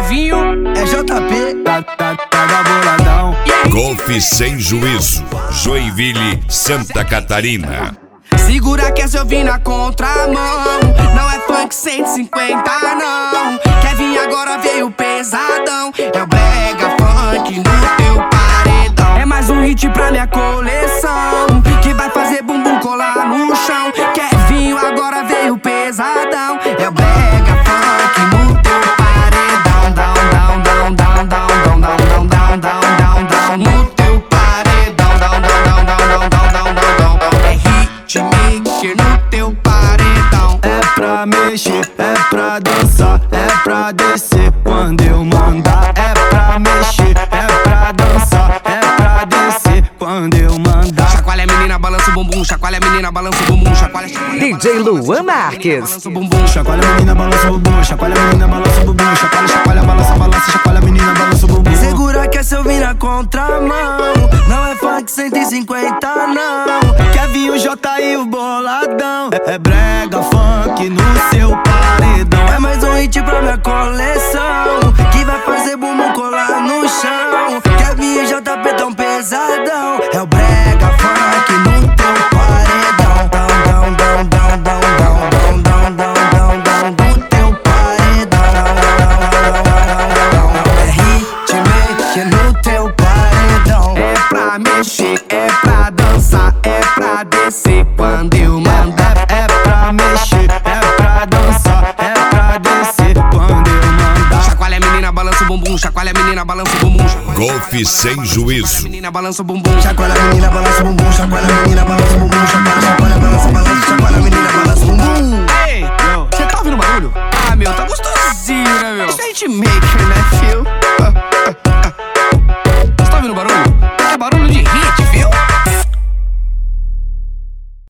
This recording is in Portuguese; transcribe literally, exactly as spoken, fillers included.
Kevinho, é J P, tá, tá, tá da boladão. Golfe Sem Juízo, Joinville, Santa Catarina. Segura que essa eu vim na contramão. Não é funk cento e cinquenta não. Kevin agora veio pesadão. É o brega funk no teu paredão. É mais um hit pra minha coleção, que vai fazer bumbum colar no chão. Kevin agora veio pesadão. É o brega funk no teu paredão. Down, down, down, down, down, down, down, down, down, down, down, no teu paredão. Down, down, down, down, down, down, down, down, down. É hitmaker no teu paredão. É pra mexer, é pra dançar, é pra descer quando eu mandar. É pra mexer, é pra dançar, é pra descer quando eu mandar. Chacoalha a menina, balança o bumbum. Chacoalha a menina, balança o bumbum. Chacoalha, chacoalha, D J Luan Marques. balança o bumbum. Chacoalha a menina, balança o bumbum. Chacoalha a menina, balança o bumbum. Chacoalha, chacoalha, balança, balança. Chacoalha a menina, balança o bumbum. Segura que essa eu vim na contramão. Não é funk cento e cinquenta não. Kevin, o J e o boladão. É, é brega funk no seu paredão. É mais um hit pra minha coleção, que vai fazer bumbum colar no chão. Kevin e J P tão pesadão. É o brega funk no teu paredão. Down, down, down, down, down, down, down, down, down, down, no teu paredão. É hitmaker no teu paredão. É pra mexer, é pra dançar, é pra descer quando eu mandar. É pra mexer, é pra dançar, é pra descer quando eu mandar. Chacoalha a menina, balança o bumbum. Chacoalha a menina, balança o bumbum. Golfe Sem Chacoalha a Juízo. menina, balança o bumbum. Chacoalha a menina, balança o bumbum. Chacoalha a menina, balança o bumbum. Chacoalha, chacoalha, balança, balança. Chacoalha a menina, balança o bumbum. Ei, cê tá ouvindo barulho? Ah, meu, tá gostosinho, né, meu? Isso é hitmaker, né, fio?